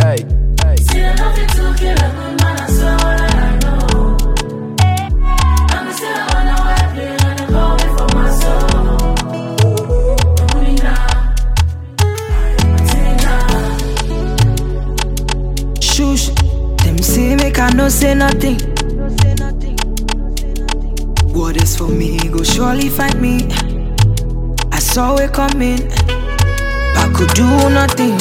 hey. See, I love you to kill a good man, I swear what I know. I'm still on the way, play and they call me for my soul. Shush, them say make I no say nothing. What is for me, go surely find me. I saw it coming, I could do nothing.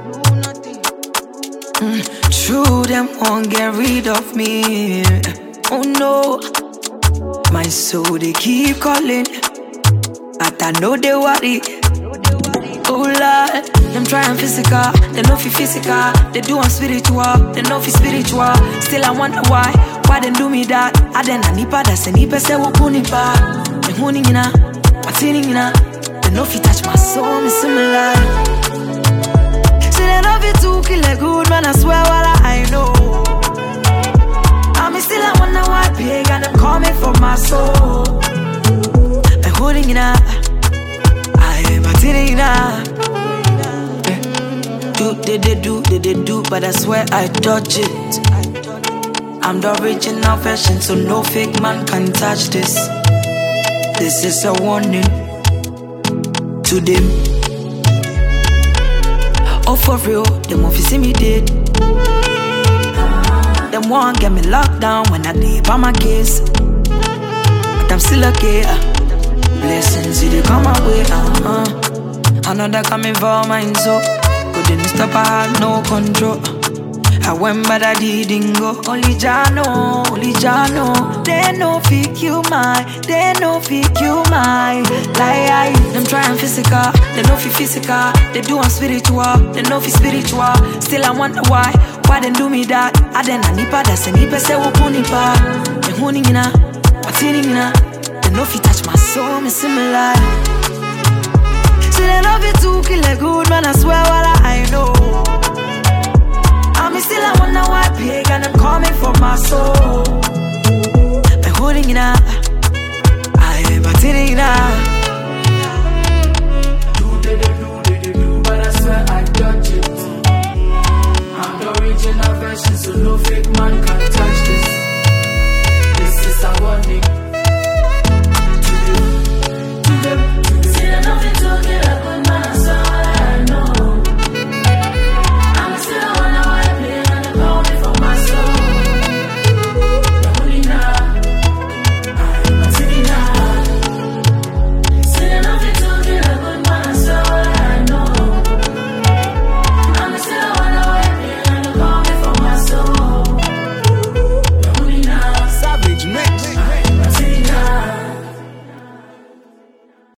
True, them won't get rid of me. Oh no, my soul they keep calling, but I know they worry. Oh Lord, them trying physical, they know fi physical. They do on spiritual, they know fi spiritual. Still I wonder why they do me that. I then I nipa da se nipa se wo kunipa. Me huni ngina, matini ngina. They know fi touch my soul, me similar. Say they know fi to kill a good man, I swear what I know. I'm still I wonder why big and them call me for my soul. Me huni ngina. They do, but I swear I dodge it. I'm the original version, so no fake man can touch this. This is a warning to them. Oh for real, them won't see me dead. Them won't get me locked down when I leave on my case. But I'm still okay. Blessings, they come my way. I know that coming for mine, so couldn't stop, I had no control. I went but I didn't go. Only Jah know. They no pick you my, they no pick you my. Lie, them trying physical, they no fi physical. They do on spiritual, they no fi spiritual. Still I wonder why they do me that. I then I nipa da se nipa se wo kunipa. Me huni ngina, matini ngina. They no fi touch my soul, me similar. Say they love you to kill a good man, I swear what I know. I'm still I wonder why big and them call me for my soul. Me holding it up, I am batting it up. They do, but I swear I dodge it. I'm the original version, so no fake man